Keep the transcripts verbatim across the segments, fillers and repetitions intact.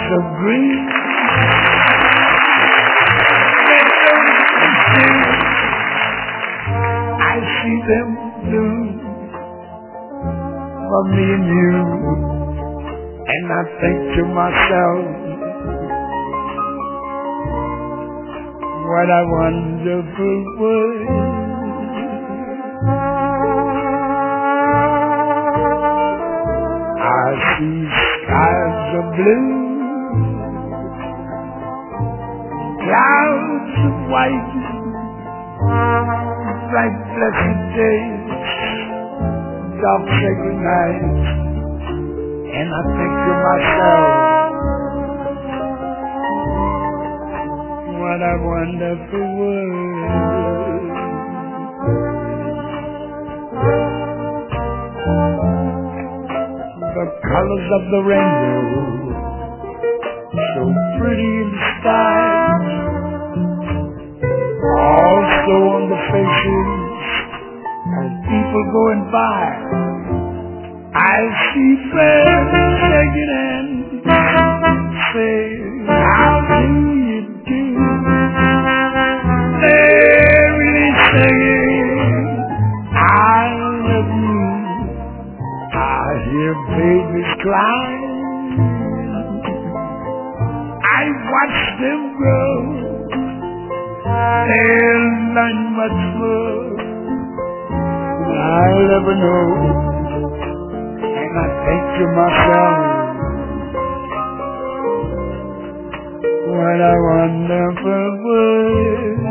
so green. I see them bloom for me and you, and I think to myself, what a wonderful world. I see skies of blue, clouds of white, bright blessed days, dark sacred nights, and I think to myself, what a wonderful world. The colors of the rainbow, so pretty in the sky, also on the faces of people going by. I see friends shaking hands, say, how do you do? They're really saying, I love you. I hear babies crying. I watch them grow. They'll learn much more than I'll ever know. And I think to myself, what a wonderful world.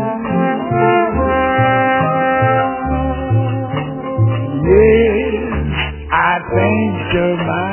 Yes, I think to myself,